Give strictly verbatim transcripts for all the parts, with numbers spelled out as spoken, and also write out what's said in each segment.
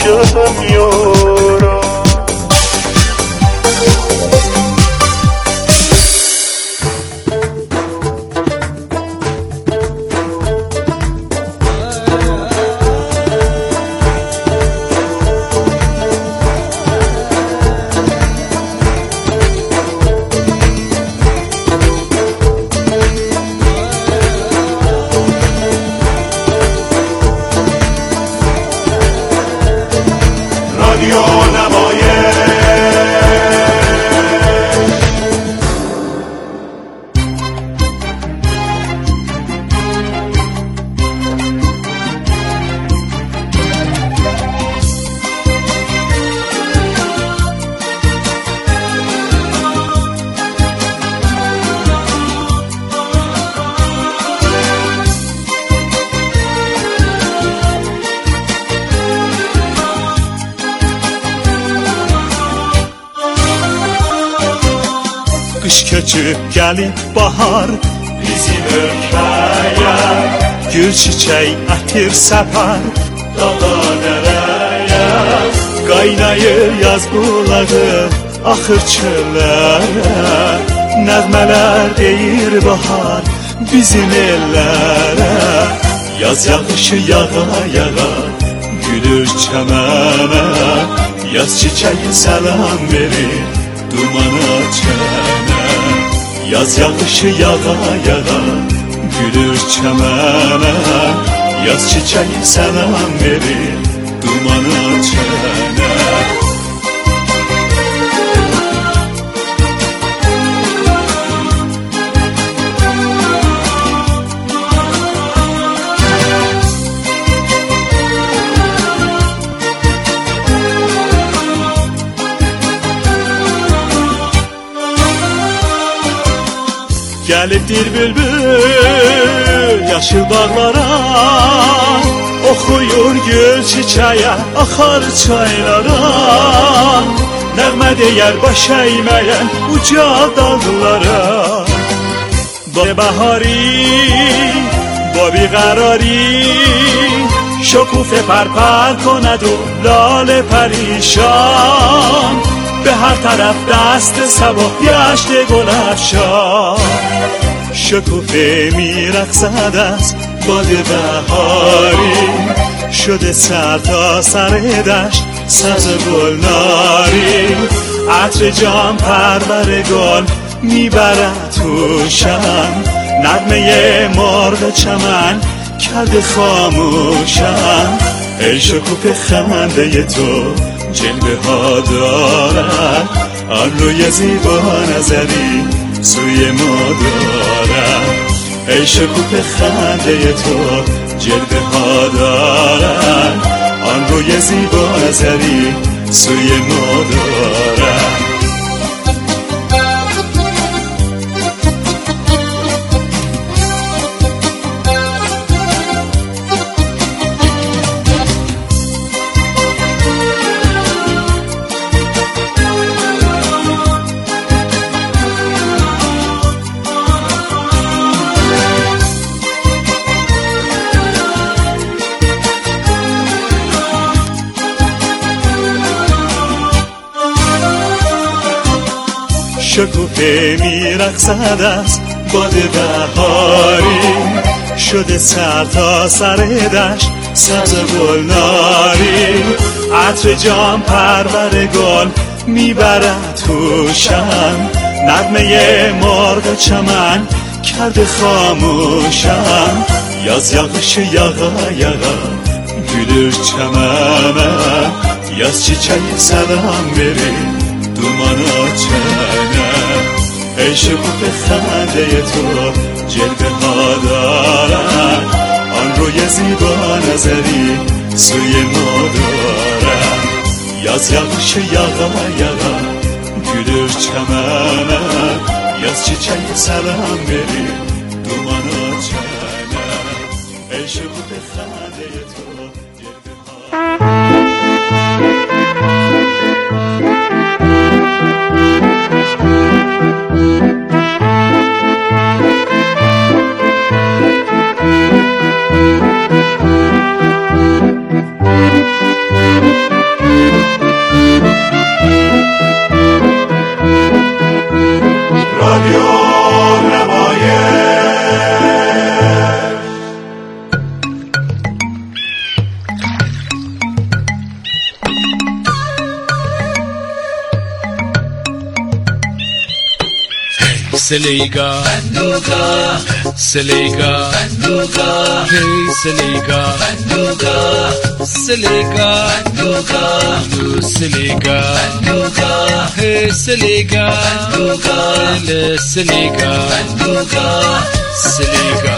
شدم یارا. Qış köçüb gəlib bahar bizim ölkəyə, gül çiçək ətir səpər dağa dərəyə, qaynayır yaz bulağı axır çöllərə, nəğmələr deyir bahar bizim ellərə, yaz yağışı yağa yağa gülür çəmənə, yaz çiçəyi səlam verir dumana çənə, yaz yağışı yağa yağa gülür çəmənə, yaz çiçəyi səlam verir dumana çənə. Gəlibdir bülbül yaşıl bağlara, oxuyur gül çiçəyə axar çaylara, nəğmə deyər baş əyməyən uca dağlara. Ba bəhari با بیقراری شکوفه پرپر کند و لاله پریشان، به هر طرف دست صبا گشت گل افشان، شکوفه میرقصد از باد بهاری، شده سر تا سر دشت سبز گلناری، عطر جان پرور گل میبرد توشم، نغمه مرغ چمن کرده خاموشم، ای شکوفه خنده تو جلوه ها دارد، آن روی زیبا نظری سوی ما دارد، ای شکوفه خنده تو جلوه ها دارد، آن روی زیبا نظری سوی ما دارد. شکوفه میرقصد از باد بهاری، شده سر تا سر دشت سبز گلناری، عطر جان پرور گل میبرد توشم، نغمه مرغ چمن کرده خاموشم، یاز یاغش یاغا یاغا gülür çəmənə, yaz çiçəyi səlam verir dumana çənə, ey şکوفه خنده تو جلوه ها دارد، آن روی زیبا نظری سوی ما دارد، yaz yağışı yağa yağa gülür çəmənə, yaz çiçəyi səlam verir dumana çənə, ey şکوفه خنده تو Seliga, Seliga, hey Seliga, Seliga, Seliga, hey Seliga, Seliga, Seliga,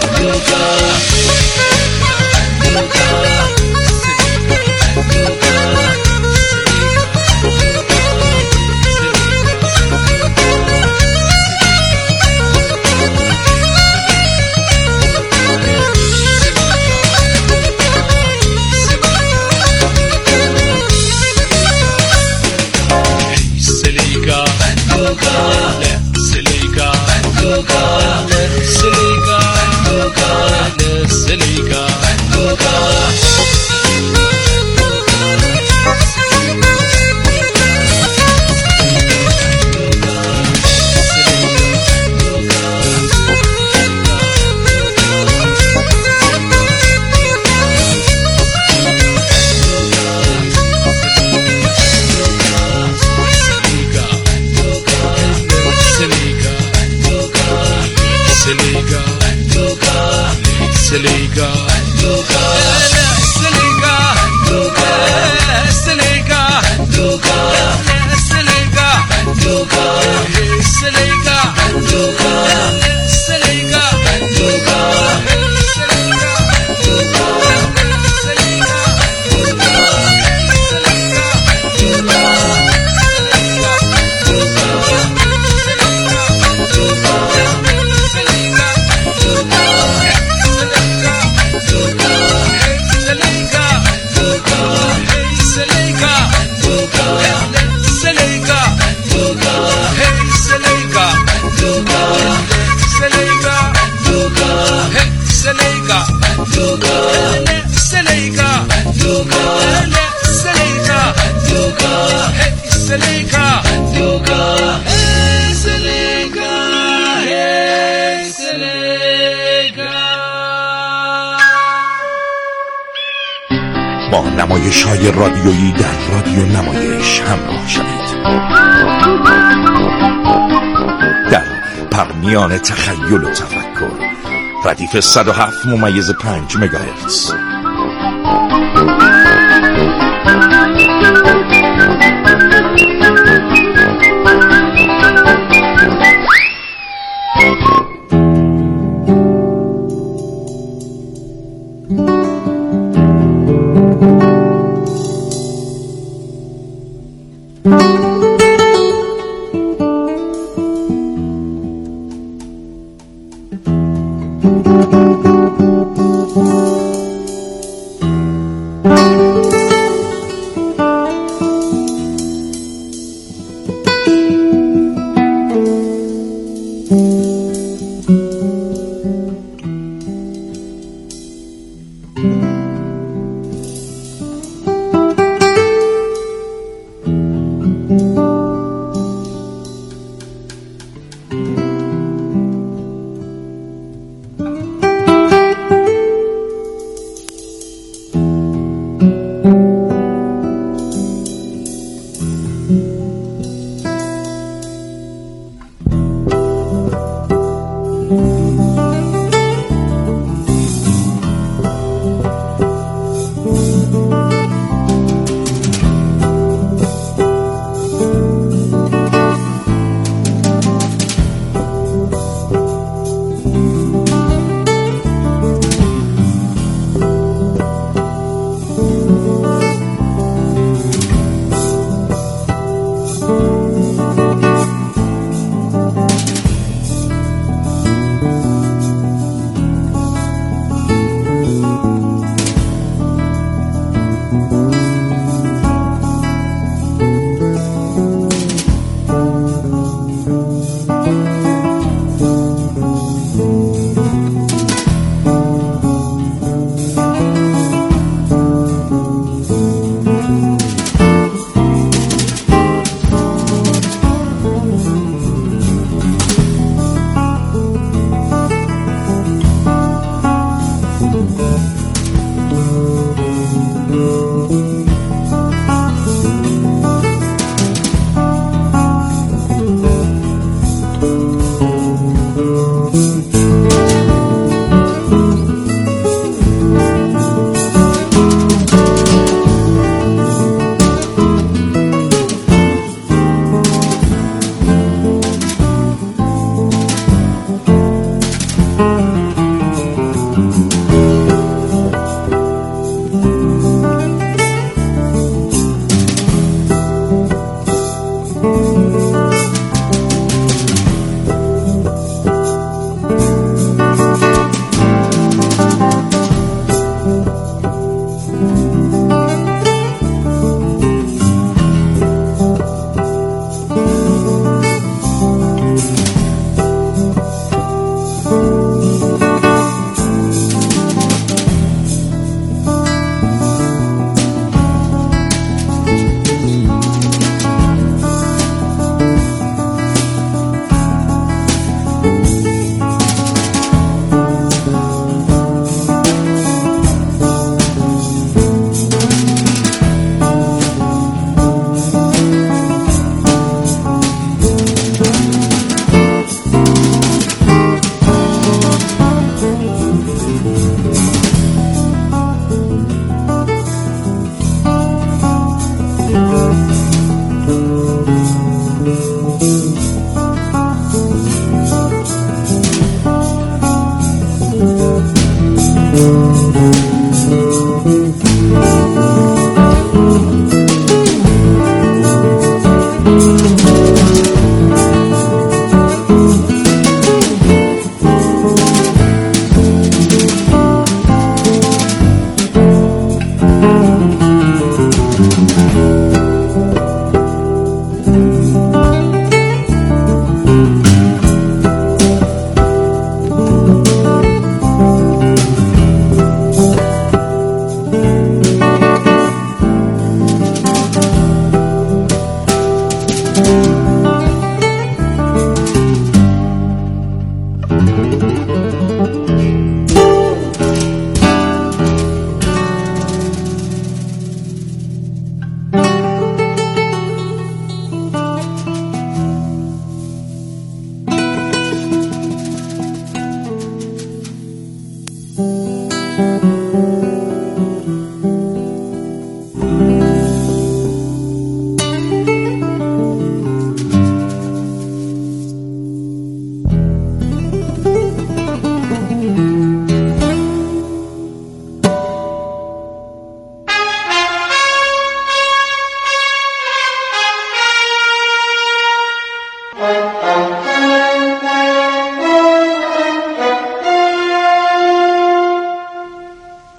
Seliga, با نمایش‌های رادیویی در رادیو نمایش همراه شوید. در پرمیان تخیل و تفکر، ردیف صد و هفت ممیز پنج مگاهرتز. Thank you.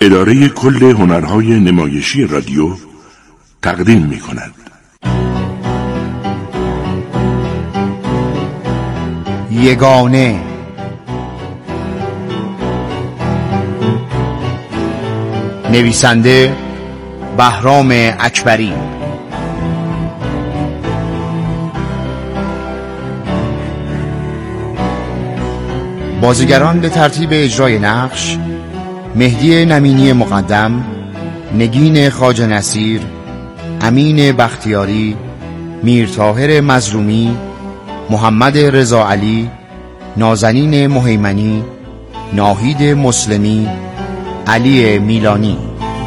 اداره کل هنرهای نمایشی رادیو تقدیم می کند. یگانه نویسنده بهرام اکبری، بازیگران به ترتیب اجرای نقش: مهدی نمینی مقدم، نگین خواجه نصیر، امین بختیاری، میرطاهر مظلومی، محمد رضا علی، نازنین مهیمنی، ناهید مسلمی، علی میلانی.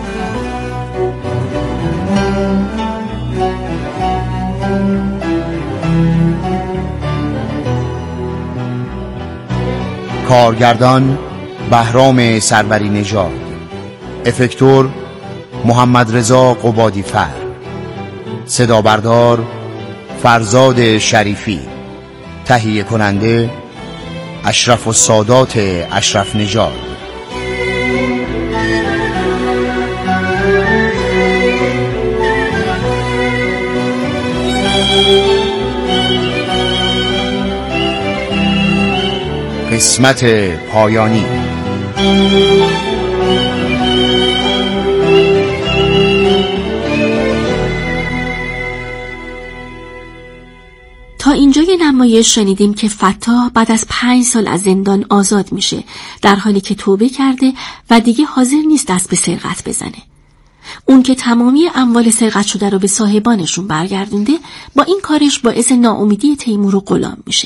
کارگردان بهرام سروری نژاد، افکتور محمد رضا قبادی فر، صدا بردار فرزاد شریفی، تهیه کننده اشرف السادات اشرف نژاد. قسمت پایانی. تا اینجای نمایش شنیدیم که فتاح بعد از پنج سال از زندان آزاد میشه، در حالی که توبه کرده و دیگه حاضر نیست دست به سرقت بزنه. اون که تمامی اموال سرقت شده رو به صاحبانشون برگردونده، با این کارش باعث ناامیدی تیمور و غلام میشه.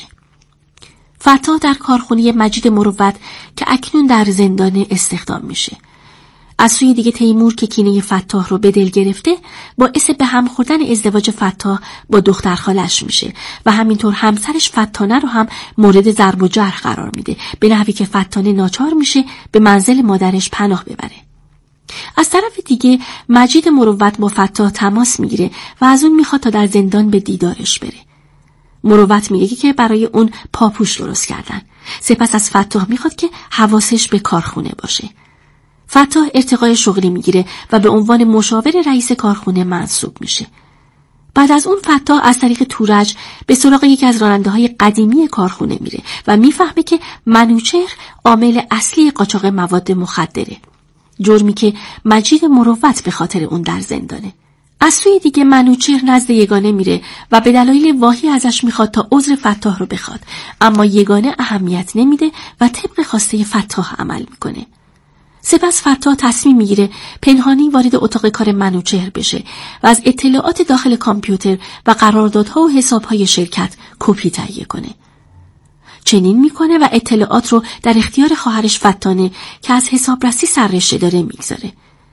فتاح در کارخونه مجید مروت که اکنون در زندان استخدام میشه. از سوی دیگه تیمور که کینه فتاح رو به دل گرفته، باعث به هم خوردن ازدواج فتاح با دختر خالش میشه و همینطور همسرش فتانه رو هم مورد ضرب و جرح قرار میده، به نحوی که فتانه ناچار میشه به منزل مادرش پناه ببره. از طرف دیگه مجید مروت با فتاح تماس میگیره و از اون میخواد تا در زندان به دیدارش بره. مروت میگه که برای اون پاپوش درست کردن. سپس از فتاح میخواد که حواسش به کارخونه باشه. فتاح ارتقای شغلی میگیره و به عنوان مشاور رئیس کارخونه منصوب میشه. بعد از اون فتاح از طریق تورج به سراغ یکی از راننده‌های قدیمی کارخونه میره و میفهمه که منوچهر عامل اصلی قاچاق مواد مخدره. جرمی که مجید مروت به خاطر اون در زندانه. از سوی دیگه منوچهر نزد یگانه میره و به دلایل واهی ازش میخواد تا عذر فتاح رو بخواد، اما یگانه اهمیت نمیده و طبق خواسته فتاح عمل میکنه. سپس فتاح تصمیم میگیره پنهانی وارد اتاق کار منوچهر بشه و از اطلاعات داخل کامپیوتر و قراردادها و حسابهای شرکت کپی تهیه کنه. چنین میکنه و اطلاعات رو در اختیار خواهرش فتانه که از حسابرسی سررشته داره میگذاره.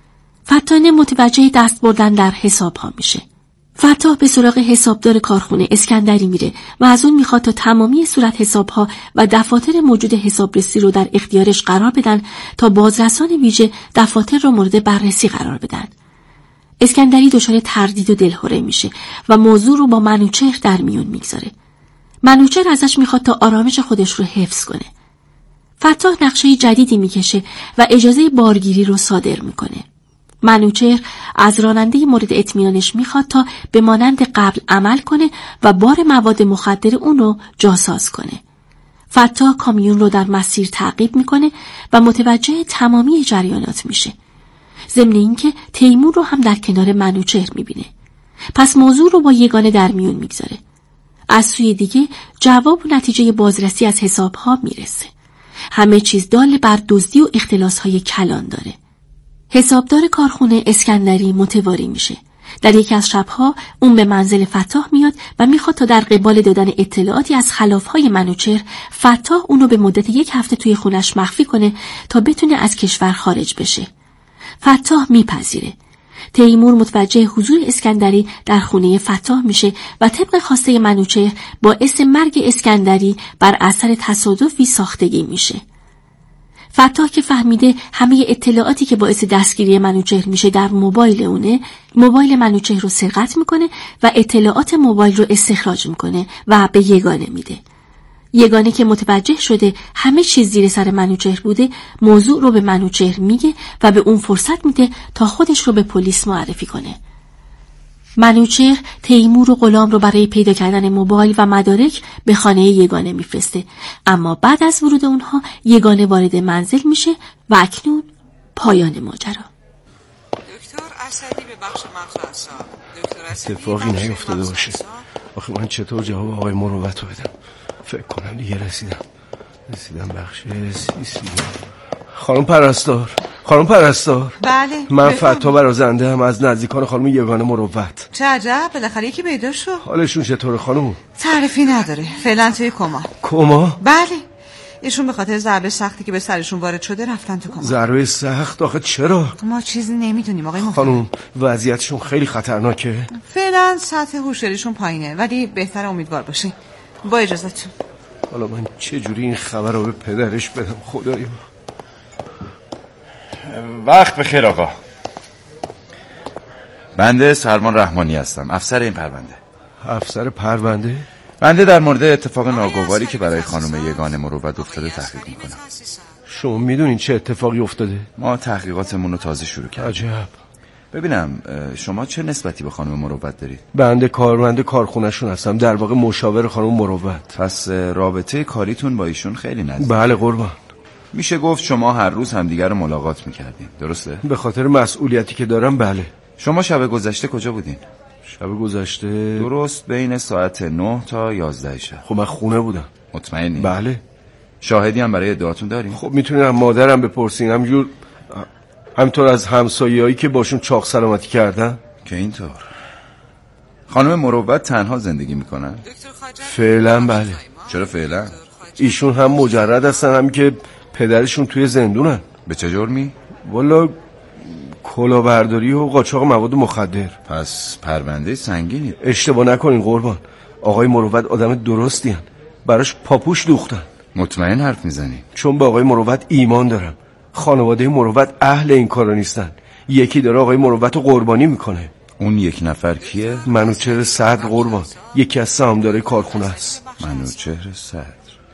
فتانه متوجه دست بردن در حسابها میشه. فتاح به سراغ حسابدار کارخونه اسکندری میره و از اون میخواد تا تمامی صورت حسابها و دفاتر موجود حسابرسی رو در اختیارش قرار بدن تا بازرسان ویژه دفاتر رو مورد بررسی قرار بدن. اسکندری دچار تردید و دلهره میشه و موضوع رو با منوچهر در میون میگذاره. منوچهر ازش میخواد تا آرامش خودش رو حفظ کنه. فتاح نقشه جدیدی میکشه و اجازه بارگیری رو صادر میکنه. منوچهر از راننده مورد اطمینانش میخواد تا به مانند قبل عمل کنه و بار مواد مخدر اون رو جاساز کنه. فتاح کامیون رو در مسیر تعقیب میکنه و متوجه تمامی جریانات میشه. ضمن اینکه تیمور رو هم در کنار منوچهر میبینه. پس موضوع رو با یگانه در میون میگذاره. از سوی دیگه جواب و نتیجه بازرسی از حسابها میرسه. همه چیز دال بر دزدی و اختلاسهای کلان داره. حسابدار کارخونه اسکندری متواری میشه. در یکی از شبها اون به منزل فتاح میاد و میخواد تا در قبال دادن اطلاعاتی از خلافهای منوچهر، فتاح اونو به مدت یک هفته توی خونش مخفی کنه تا بتونه از کشور خارج بشه. فتاح میپذیره. تیمور متوجه حضور اسکندری در خونه فتاح میشه و طبق خواسته منوچهر باعث مرگ اسکندری بر اثر تصادفی ساختگی میشه. فتاح که فهمیده همه اطلاعاتی که باعث دستگیری منوچهر میشه در موبایل اونه، موبایل منوچهر رو سرقت میکنه و اطلاعات موبایل رو استخراج میکنه و به یگانه میده. یگانه که متوجه شده همه چیز زیر سر منوچهر بوده، موضوع رو به منوچهر میگه و به اون فرصت میده تا خودش رو به پلیس معرفی کنه. منوچهر تیمور و غلام رو برای پیدا کردن موبایل و مدارک به خانه یگانه میفرسته، اما بعد از ورود اونها یگانه وارد منزل میشه و اکنون پایان ماجرا. دکتر اسدی به بخش مغز اعصاب. دکتر اسدی اتفاقی نیفتاده باشه. آخه من چطور جواب آقای مروت رو بدم؟ فکر کنم دیگه رسیدم رسیدم بخش سی سی. خانم پرستار خانم پرستار بله من فتا برازنده هم از نزدیکان خانم یگانه مروت. چه عجب، بالاخره یکی پیدا شد. حالشون چطوره خانم؟ تعریفی نداره، فعلا توی کما. کما؟ بله، ایشون به خاطر ضربه سختی که به سرشون وارد شده رفتن تو کما. ضربه سخت؟ آخه چرا؟ ما چیزی نمیدونیم آقای مفید. خانم وضعیتشون خیلی خطرناکه. فعلا سطح هوشیاریشون پایینه، ولی بهتر امیدوار باشین. با اجازهتون. حالا من چه جوری این خبر رو به پدرش بدم خدایا؟ وقت بخیر آقا. بنده سرمان رحمانی هستم، افسر این پرونده. افسر پرونده؟ بنده در مورد اتفاق ناگواری که برای خانم یگانه مروت افتاده تحقیق میکنم. شما میدونین چه اتفاقی افتاده؟ ما تحقیقاتمون رو تازه شروع کردیم. عجب. ببینم شما چه نسبتی به خانم مروت دارید؟ بنده کارمند کارخونه‌شون هستم، در واقع مشاور خانم مروت. پس رابطه کاریتون با ایشون خیلی نزدیک. بله قربان. میشه گفت شما هر روز همدیگر رو ملاقات میکردین، درسته؟ به خاطر مسئولیتی که دارم بله. شما شب گذشته کجا بودین؟ شب گذشته درست بین ساعت نه تا یازده شب. خب من خونه بودم. مطمئنی؟ بله. شاهدی هم برای ادعاتون دارین؟ خب میتونین از مادرم بپرسین، همجور همینطور از همسایه‌هایی که باشون چاق سلامتی کردن. که اینطور. خانم مروت تنها زندگی میکنن؟ فعلا بله. چرا فعلا؟ ایشون هم مجرد هستن، هم که پدرشون توی زندونن. به چه جرمی؟ والا کلاهبرداری و قاچاق مواد مخدر. پس پرونده سنگینی. اشتباه نکنین قربان، آقای مروت آدم درستی هن. براش پاپوش دوختن. مطمئن حرف میزنی؟ چون به آقای مروت ایمان دارم. خانواده مروت اهل این کارا نیستن. یکی داره آقای مروت رو قربانی میکنه. اون یک نفر کیه؟ منوچهر صدر قربان، یکی از سهامدارای کارخونه است. منوچهر صدر.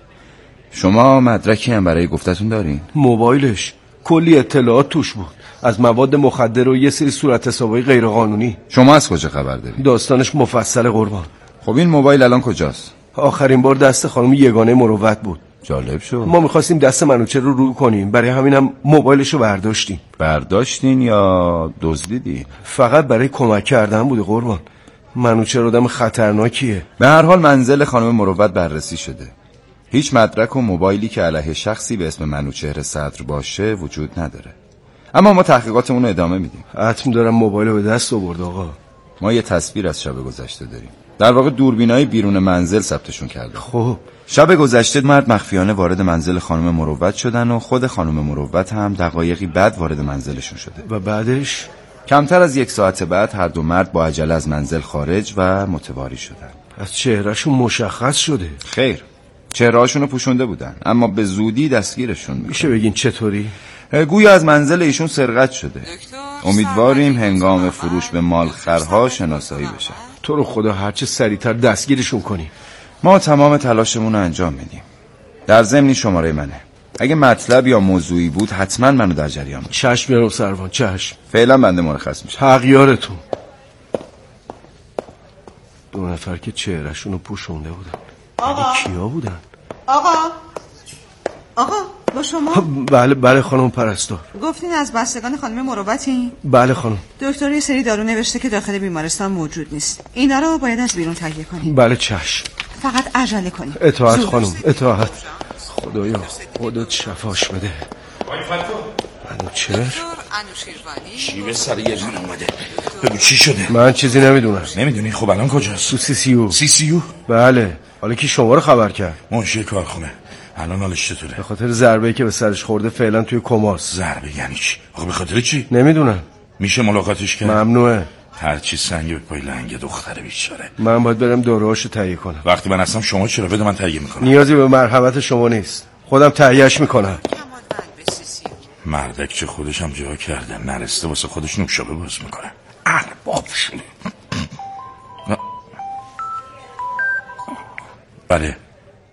شما مدرکی هم برای گفتتون دارین؟ موبایلش کلی اطلاعات توش بود، از مواد مخدر و یه سری صورت حسابای غیر قانونی. شما از کجا خبر دارید؟ داستانش مفصل قربان. خب این موبایل الان کجاست؟ آخرین بار دست خانم یگانه مروت بود. جالب شد. ما میخواستیم دست منوچهر رو رو کنیم، برای همینم موبایلش رو برداشتیم. برداشتین یا دزدیدی؟ فقط برای کمک کردن بوده قربان. منوچهر آدم خطرناکیه. به هر حال منزل خانم مروت بررسی شده. هیچ مدرک و موبایلی که علیه شخصی به اسم منوچهر صدر باشه وجود نداره. اما ما تحقیقاتمون رو ادامه میدیم. حتم دارم موبایل رو به دست آورد آقا. ما یه تصویر از شب گذشته داریم. در واقع دوربینای بیرون منزل ثبتشون کرده. خب شب گذشته مرد مخفیانه وارد منزل خانم مروت شدن و خود خانم مروت هم دقایقی بعد وارد منزلشون شده. و بعدش کمتر از یک ساعت بعد هر دو مرد با عجله از منزل خارج و متواری شدن. از چهرهشون مشخص شده؟ خیر، چهرهاشون رو پوشونده بودن، اما به زودی دستگیرشون میکنن. میشه بگین چطوری؟ گویا از منزل ایشون سرقت شده. امیدواریم هنگام فروش به مالخرها شناسایی بشه. تو رو خدا هرچه سریعتر دستگیرشون کنی. ما تمام تلاشمون رو انجام میدیم. در ضمن شماره منه. اگه مطلب یا موضوعی بود حتما منو در جریان بذار. چشم جناب سروان، چشم. فعلا بنده مرخص میشم. حقیارتون. دو نفر که چهرهشون رو پوشونده بودن. آقا کیا بودن؟ آقا آقا با شما؟ بله بله خانم پرستار. گفتین از بستگان خانم مروتی؟ بله خانم. دکتر یه سری دارو نوشته که داخل بیمارستان موجود نیست. اینا رو باید از بیرون تهیه کنیم. بله چشم. فقط عجله کنیم. اطاعت خانم، اطاعت. خدایا خودت شفاش بده. منوچهر چی به سر یه جون اومده؟ بگو چی شده؟ من چیزی نمیدونم. نمیدونی؟ خب الان کجاست؟ تو سی سیو. سی سیو؟ بله. حالا کی شما رو خبر کرد؟ منشی کارخونه. الان حالش چطوره؟ به خاطر ضربه‌ای که به سرش خورده فعلا توی کماست. ضربه یعنی چی؟ آخه به خاطر چی؟ نمیدونم. میشه ملاقاتش کرد؟ ممنوعه. هر چی سنگ به پای لنگ دختره بیچاره. من باید برم داروهاشو تهیه کنم. وقتی من هستم شما چرا؟ بده من تهیه میکنم. نیازی به مرحمت شما نیست. خودم تهیهش میکنم. مردک چه خودش هم جا کرده، نرسته واسه خودش نوشابه باز میکنه. ارباب شده. بله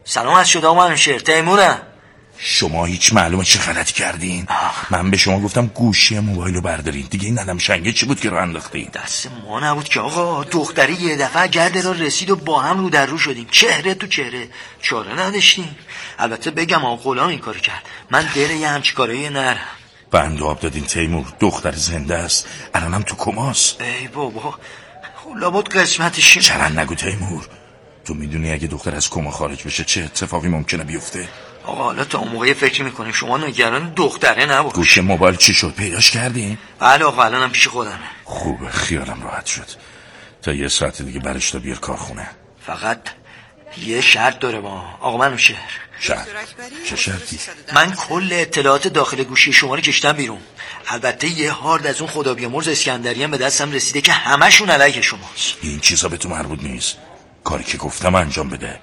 سلام از شده من شیر تیمورم. شما هیچ معلومه چه غلطی کردین؟ آه. من به شما گفتم گوشی موبایلو بردارین، دیگه این ندم شنگه چی بود که رو انداختین؟ دست ما نبود که آقا. دختری یه دفعه گرد را رسید و با هم رو در رو شدیم، چهره تو چهره، چاره نداشتیم. البته بگم آقا غلام این کار کرد، من دل یه همچی کارایی نرم. بند آب دادین تیمور، دختر زنده است، الانم تو کماست. ای بابا لابد قسمتشیم. چرا نگو تیمور، تو میدونی اگه دختر از کما خارج بشه چه اتفاقی ممکنه بیفته؟ آقا حالا تا اون موقعی فکر میکنیم، شما نگران دختره نباش. گوشه موبایل چی شد، پیداش کردین؟ بله آقا الانم پیش خودمه. خوبه، خیالم راحت شد. تا یه ساعت دیگه برش تا بیار کارخونه. فقط یه شرط داره با آقا منوچهر. شرط؟ چه شرطی؟ من کل اطلاعات داخل گوشی شما رو کشتم بیرون. البته یه هارد از اون خدا بیامرز اسکندری هم به دستم رسیده که همشون علیه شماست. این چیزا به تو مربوط نیست، کاری که گفتم انجام بده.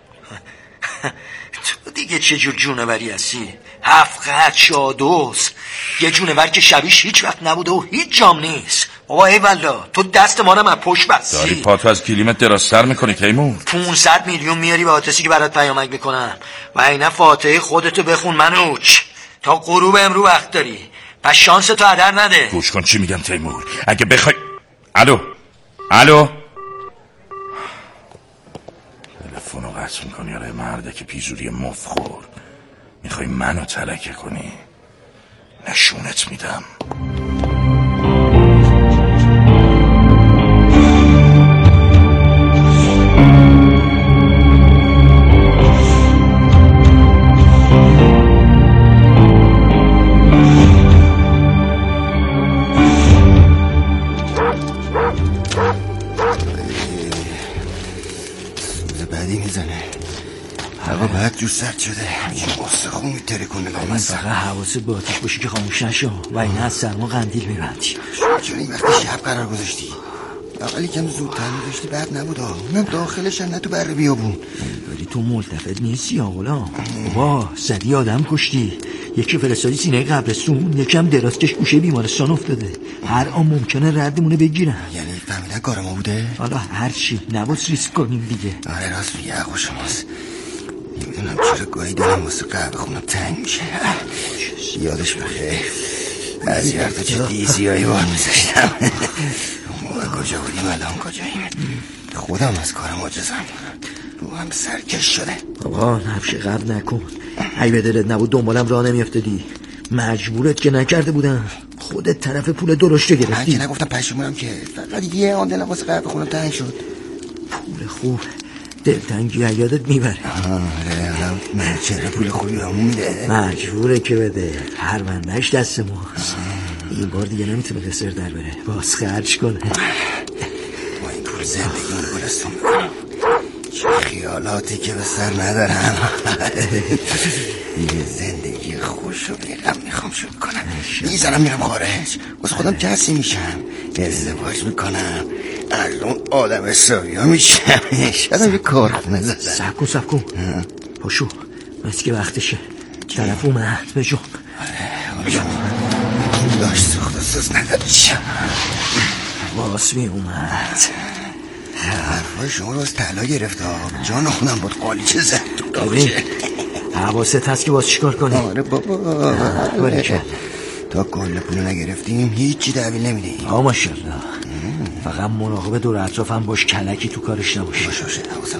تو دیگه چه جور جونوری هستی؟ هفت قد شادوس، یه جونور که شبیش هیچ وقت نبوده و هیچ جام نیست. بابا ای والله تو دست ما رو من پشت بستی. داری پاتو از کلیمت درازتر میکنی تیمور. پونصد میلیون میاری به آتسی که برات پیامک میکنم و اینا فاتحه خودتو بخون منوچ. تا غروب امرو وقت داری، پس شانس تو هدر نده. گوش کن چی میگم تیمور، اگه بخوای. الو الو تلفنو قطع میکنی. آره مرده که پیزوری مفخور، میخوای منو تلکه کنی؟ نشونت میدم. بعد جو سرد شده، این استخون میتره کنه. من فقط حواست به آتیش باشی که خاموش نشو و این از سرما قندیل میبندی. چون این وقتی شب قرار گذاشتی اولی کم زودتر میذاشتی بد نبوده. اونم داخلش نه تو بر بیابون. ولی تو ملتفت نیستی آقلا. بابا زدی آدم کشتی، یکی فرستادی سینه قبرستون، یکم درازکش گوشه بیمارستان افتاده. هر آن ممکنه ردمونه بگیرن. یعنی فهمیدن کار ما بوده؟ حالا هر چی نباید ریسک کنیم دیگه. آره راست میگه حق شماست. نمیدونم چرا گاهی دلم واسه قهوه خونم تنگ میشه. یادش بخیر بعضی وقتا چه دیزیایی بار میذاشتم. اون موقع کجا بودیم الان کجاییم؟ خودم از کارم عاجزم، رو هم سرکش شده. آقا نفش قبل نکن، ای به دلت نبود دنبالم راه نمیافتادی. مجبورت که نکرده بودم، خودت طرف پول درشته گرفتی. من که نگفتم پشیمونم که، فقط یه آن دلم واسه قهوه خونم تنگ شد. پول خوب دلتنگی یادت میبره. آره من چرا پول خوبی همون میده؟ مجبوره که بده، پروندهش دست ماست. این بار دیگه نمیتونه قصر در بره، باز خرج کنه. با این پول زندگی گلستون میکنم، چه خیالاتی که به سر ندارم. یه زندگی خوش و بیغم میخوام شروع کنم. میزنم میرم خارج، واسه خودم کسی میشم، ازدواج میکنم، از اون آدم حسابی ها میشم. شدم یه کارخونه زدم. سب کن سب کن پاشو، مثل که وقتشه. طرف اومد به جون. آره آره داشت سخت و سوز نداشت. واسمی اومد. حرفای شما رو از تلا گرفت. جان خونم بود قالی چه زد تو داشه. حواست هست که باز چیکار کنی؟ آره بابا آره. تا کل پولو نگرفتیم هیچی تحویل نمیدیم. آه ماشالله. فقط مراقب دور اطرافم باش، کلکی تو کارش نباشه. باشه باشه حواسم.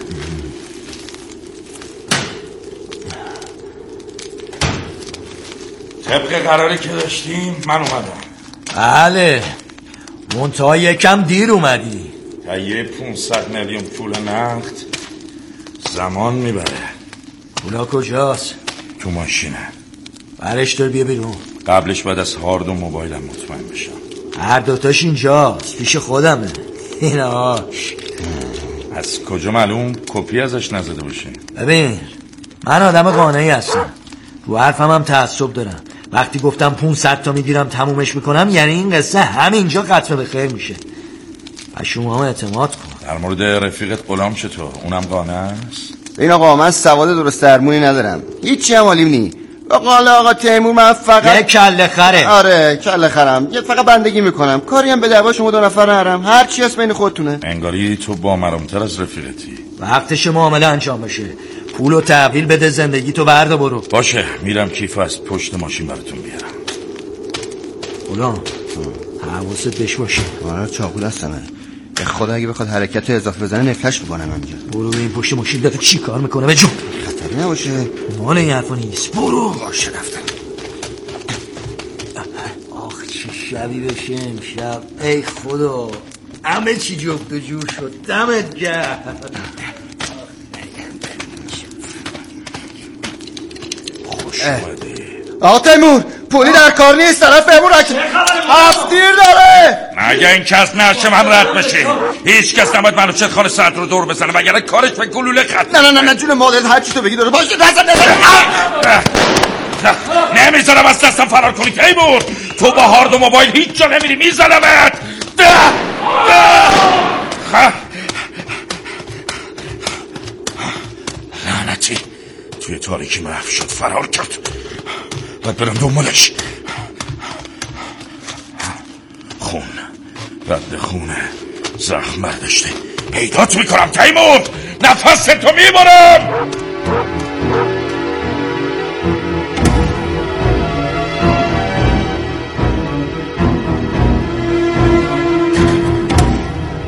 طبق قراری که داشتیم من اومدم. بله منتها یکم دیر اومدی. تا یه پونصد میلیون پول نقد زمان میبره. پولا کجاست؟ تو ماشینه. برش دار بیا بیرون. قبلش بعد از هارد و موبایلم مطمئن بشم. هر دوتاش اینجاست پیش خودمه. ایناش از کجا معلوم کپی ازش نزده باشی؟ ببین من آدم قانعی هستم، رو حرفم هم تعصب دارم. وقتی گفتم پونصد تا میگیرم تمومش میکنم یعنی این قصه همینجا ختم به خیر میشه. و شما هم اعتماد کن. در مورد رفیقت غلام چطور؟ اونم قانع است؟ این آقا من سواد درست درمونی ندارم، هیچی هم حالیم نی. آقا آقا تیمور من فقط یه کله خره. آره کله خرم، یه فقط بندگی میکنم، کاری هم به دعوا شما دو نفر نرم، هر چی هست بین خودتونه. انگاری تو با مرامتر از رفیقتی. وقتش معامله انجام بشه. پولو تحویل بده، زندگی تو بردا برو. باشه میرم کیف از پشت ماشین براتون بیارم. غلام حواست بهش باشه. آره چاقو دستمه. به خدا اگه بخواد حرکت اضافه بزنه نفلش میکنم اینجا. برو به این پشت ماشین داره چی کار میکنه؟ بجو خطری نباشه. مال این حرفا نیست. برو. باشه رفتم. آخ چه شبی بشه امشب. ای خدا همه چی جفت و جور شد. دمت گرم. خوش اومدی. آقا تیمور پولی در کار نیست، طرف بهمون رکن هفتیر داره. مگه این کس نرشه من رد بشه؟ هیچ کس نباید منوچهر خان صدر رو دور بزنه وگرنه کارش به گلوله ختم. نه نه نه نه جون مادرت هر چی تو بگی داره. باشه نزن نزن. نمیذارم از دستم فرار کنی تیمور. تو با هارد و موبایل هیچ جا نمیری، میزنمت. لعنتی توی تاریکی محو شد، فرار کرد. باید برم دنبالش. خون رد خونه، زخم برداشته. پیدات میکنم تیمور، نفس تو میبرم.